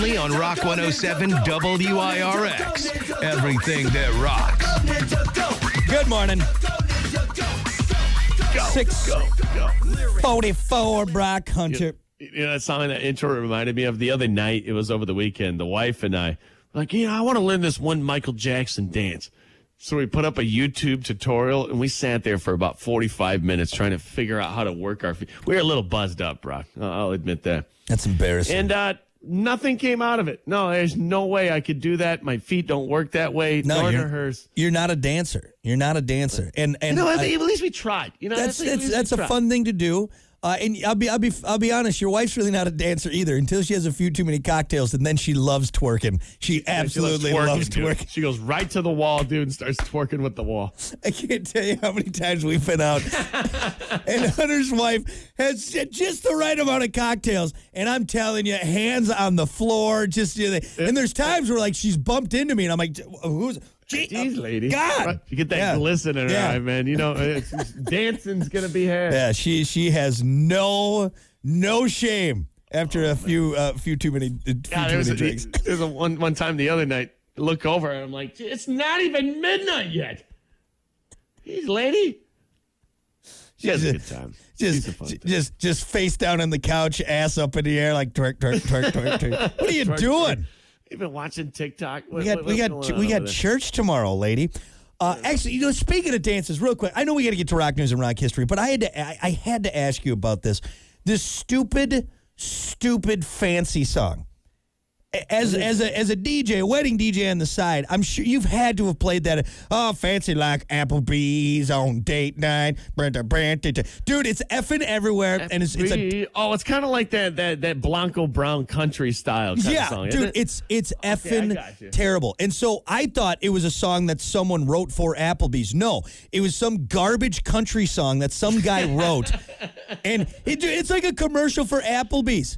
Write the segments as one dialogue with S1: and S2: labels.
S1: only on Rock 107 WIRX. Everything that rocks.
S2: Good morning. 6:44, Brock Hunter.
S3: You know, that song, that intro reminded me of the other night. It was over the weekend. The wife and I, like, I want to learn this one Michael Jackson dance. So we put up a YouTube tutorial, and we sat there for about 45 minutes trying to figure out how to work our feet. We were a little buzzed up, Brock. I'll admit that.
S2: That's embarrassing.
S3: And nothing came out of it. No, there's no way I could do that. My feet don't work that way.
S2: No,
S3: nor do hers.
S2: You're not a dancer. You're not a dancer. And
S3: At least we tried. You know,
S2: that's a fun thing to do. And I'll be honest. Your wife's really not a dancer either until she has a few too many cocktails, and then she loves twerking. She absolutely loves twerking.
S3: She goes right to the wall, dude, and starts twerking with the wall.
S2: I can't tell you how many times we've been out, and Hunter's wife has just the right amount of cocktails, and I'm telling you, hands on the floor, and there's times where like she's bumped into me, and I'm like, who's?
S3: Jeez, lady.
S2: God.
S3: Right. You get that glisten in her eye, man. You know, dancing's going to be had.
S2: Yeah, she has no shame after a few too many drinks.
S3: There's one time the other night, I look over and I'm like, it's not even midnight yet. Jeez, lady. She has a good time.
S2: Just face down on the couch, ass up in the air, like twerk, twerk, twerk, twerk, twerk. What are you doing?
S3: You've been watching TikTok.
S2: We got church tomorrow, lady. Actually, speaking of dances, real quick, I know we got to get to rock news and rock history, but I had to ask you about this stupid fancy song. As a DJ, a wedding DJ on the side, I'm sure you've had to have played that. Oh, fancy like Applebee's on date night. Dude, it's effing everywhere, and it's
S3: it's kind of like that Blanco Brown country style kind of song.
S2: Dude, it's effing terrible. And so I thought it was a song that someone wrote for Applebee's. No, it was some garbage country song that some guy wrote, and it's like a commercial for Applebee's.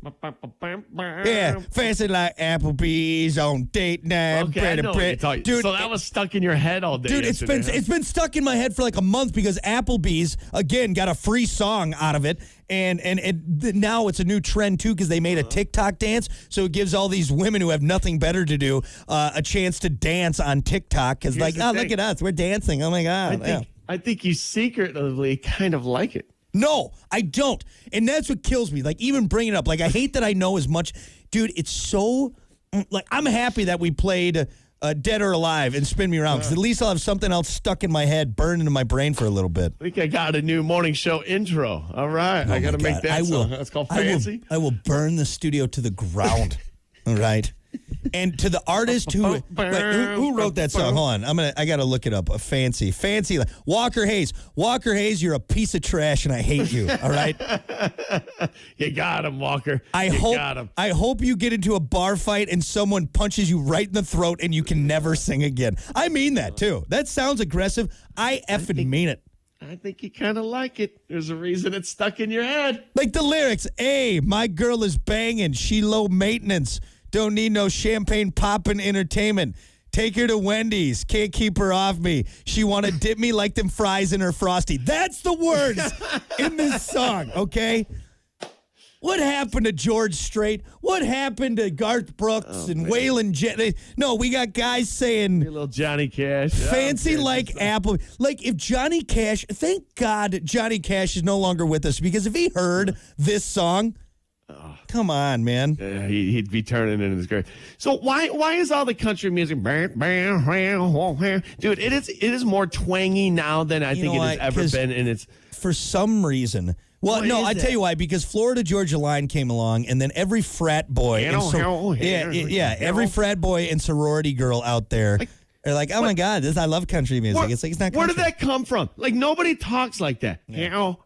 S2: Yeah, fancy like Applebee's on date night.
S3: Okay, I know what you're talking. Dude, so that was stuck in your head all day.
S2: Dude, it's been stuck in my head for like a month because Applebee's again got a free song out of it, and now it's a new trend too because they made a TikTok dance, so it gives all these women who have nothing better to do a chance to dance on TikTok because look at us, we're dancing. Oh my god!
S3: I think you secretly kind of like it.
S2: No, I don't. And that's what kills me. Like, even bringing it up. Like, I hate that I know as much. Dude, it's so... Like, I'm happy that we played Dead or Alive and Spin Me Around, because at least I'll have something else stuck in my head, burned into my brain for a little bit.
S3: I think I got a new morning show intro. All right. I got to make that song. That's called Fancy.
S2: I will burn the studio to the ground. All right? And to the artist who wrote that song? Hold on, I gotta look it up. Fancy, Walker Hayes. Walker Hayes, you're a piece of trash, and I hate you. All right,
S3: you got him, Walker.
S2: I hope you get into a bar fight and someone punches you right in the throat, and you can never sing again. I mean that too. That sounds aggressive. I mean it.
S3: I think you kind of like it. There's a reason it's stuck in your head.
S2: Like the lyrics. Hey, my girl is banging. She low maintenance. Don't need no champagne poppin' entertainment. Take her to Wendy's. Can't keep her off me. She want to dip me like them fries in her Frosty. That's the words in this song, okay? What happened to George Strait? What happened to Garth Brooks and Waylon Jennings? No, we got guys saying...
S3: A little Johnny Cash.
S2: Fancy like Apple. Like if Johnny Cash... Thank God Johnny Cash is no longer with us, because if he heard this song... Come on, man.
S3: He'd be turning in his grave. So why is all the country music, dude? It is more twangy now than I think it has ever been. And it's
S2: for some reason. Well, no, I tell you why. Because Florida Georgia Line came along, and then every frat boy, every frat boy and sorority girl out there. They're like, oh my God, I love country music. It's not country.
S3: Where did that come from? Like, nobody talks like that.
S2: Yeah.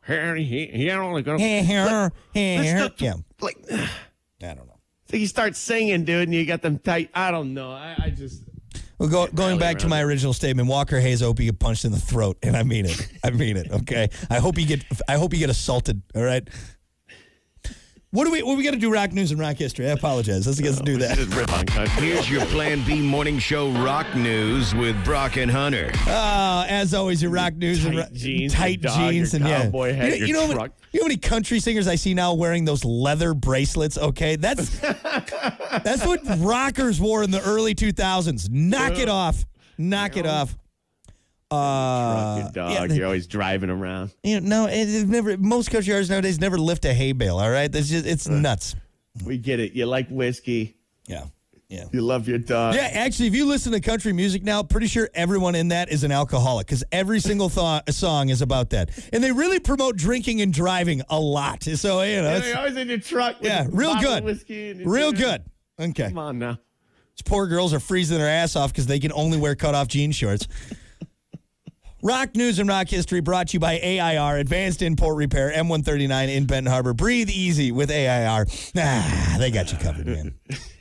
S3: Like,
S2: I don't know.
S3: So you start singing, dude, and you got them tight. I don't know. I just.
S2: Well, going back to my original statement, Walker Hayes, I hope you get punched in the throat, and I mean it. I mean it. Okay. I hope you get assaulted. All right. What do we got to do? Rock news and rock history. I apologize. Let's get to do that.
S3: Just rip on country.
S1: Here's your Plan B morning show rock news with Brock and Hunter.
S2: As always, your rock news
S3: Tight jeans,
S2: tight
S3: your dog,
S2: jeans,
S3: your
S2: and
S3: cowboy hat,
S2: you know
S3: your
S2: how
S3: truck.
S2: you know how many country singers I see now wearing those leather bracelets? Okay, that's what rockers wore in the early 2000s. Knock it off. Knock it off.
S3: Truck, your dog. You're always driving around.
S2: Most country artists nowadays never lift a hay bale. All right, it's nuts.
S3: We get it. You like whiskey.
S2: Yeah.
S3: You love your dog.
S2: Yeah, actually, if you listen to country music now, pretty sure everyone in that is an alcoholic because every single song is about that. And they really promote drinking and driving a lot. So,
S3: You're always in your truck with a
S2: real
S3: bottle
S2: good.
S3: of whiskey. And
S2: Real good. Okay.
S3: Come on now.
S2: These poor girls are freezing their ass off because they can only wear cutoff jean shorts. Rock news and rock history brought to you by AIR, Advanced Import Repair, M139 in Benton Harbor. Breathe easy with AIR. They got you covered, man.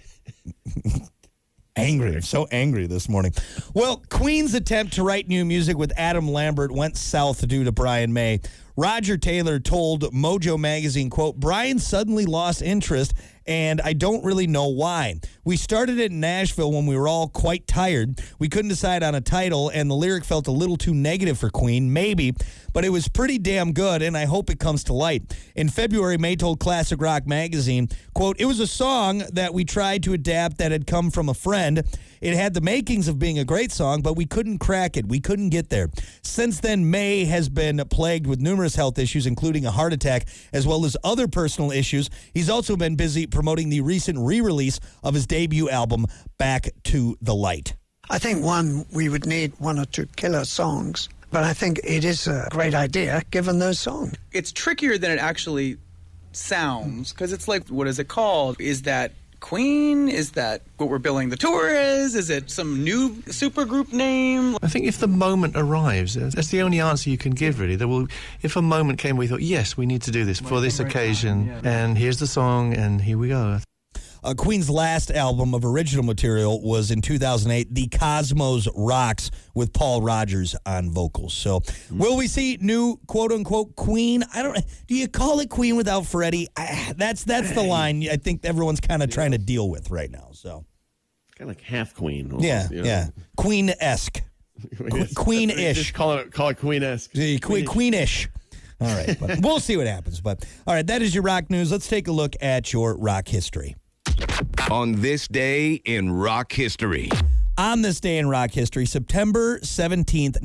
S2: Angry. I'm so angry this morning. Well, Queen's attempt to write new music with Adam Lambert went south due to Brian May. Roger Taylor told Mojo Magazine, quote, Brian suddenly lost interest, and I don't really know why. We started it in Nashville when we were all quite tired. We couldn't decide on a title, and the lyric felt a little too negative for Queen, maybe, but it was pretty damn good, and I hope it comes to light. In February, May told Classic Rock Magazine, quote, it was a song that we tried to adapt that had come from a friend. It had the makings of being a great song, but we couldn't crack it. We couldn't get there. Since then, May has been plagued with numerous health issues, including a heart attack, as well as other personal issues. He's also been busy promoting the recent re-release of his debut album, Back to the Light.
S4: I think, we would need one or two killer songs, but I think it is a great idea given those songs.
S5: It's trickier than it actually sounds, because it's like, what is it called? Is that Queen? Is that what we're billing the tour as? Is it some new supergroup name?
S6: I think if the moment arrives, that's the only answer you can give, really. If a moment came, we thought, yes, we need to do this for this occasion, and here's the song, and here we go.
S2: Queen's last album of original material was in 2008, The Cosmos Rocks, with Paul Rogers on vocals. So, will we see new quote-unquote Queen? Do you call it Queen without Freddie? That's the line I think everyone's kind of trying to deal with right now. So,
S3: kind of like half Queen. Almost,
S2: yeah. Queen-esque. Queen-ish.
S3: Just call it Queen-esque.
S2: Queen-ish. All right, but we'll see what happens. But all right, that is your rock news. Let's take a look at your rock history.
S1: On this day in rock history.
S2: On this day in rock history, September 17th,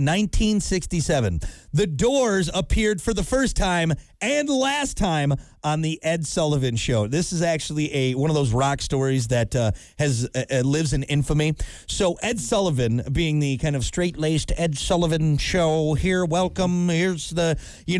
S2: 1967, The Doors appeared for the first time and last time on the Ed Sullivan Show. This is actually one of those rock stories that lives in infamy. So Ed Sullivan, being the kind of straight-laced Ed Sullivan Show, here, welcome, here's the,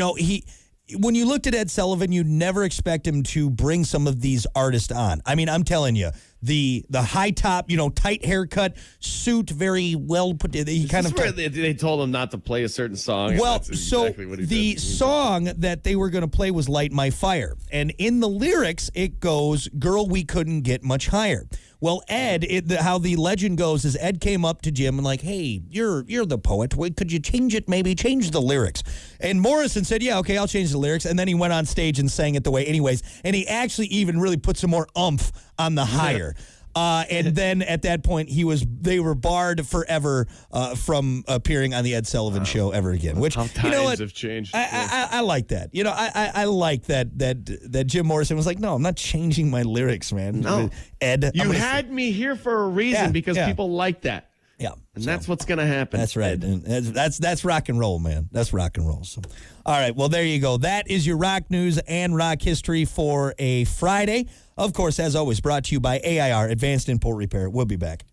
S2: when you looked at Ed Sullivan, you'd never expect him to bring some of these artists on. I mean, I'm telling you, the high top, tight haircut, suit, very well put. He kind of.
S3: They told him not to play a certain song.
S2: Well,
S3: that's exactly what he
S2: the
S3: did.
S2: song that they were going to play was "Light My Fire," and in the lyrics it goes, "Girl, we couldn't get much higher." Well, Ed, how the legend goes is Ed came up to Jim and like, hey, you're the poet. Could you change it? Maybe change the lyrics. And Morrison said, yeah, okay, I'll change the lyrics. And then he went on stage and sang it the way anyways. And he actually even really put some more oomph on the higher. And then at that point, they were barred forever from appearing on the Ed Sullivan Show ever again. Which,
S3: how times have changed.
S2: I like that. I like that Jim Morrison was like, no, I'm not changing my lyrics, man.
S3: No.
S2: Ed,
S3: you had me here for a reason because people like that.
S2: Yeah.
S3: And that's what's going to happen.
S2: That's right. And that's rock and roll, man. That's rock and roll. So, all right. Well, there you go. That is your rock news and rock history for a Friday. Of course, as always, brought to you by AIR, Advanced Import Repair. We'll be back.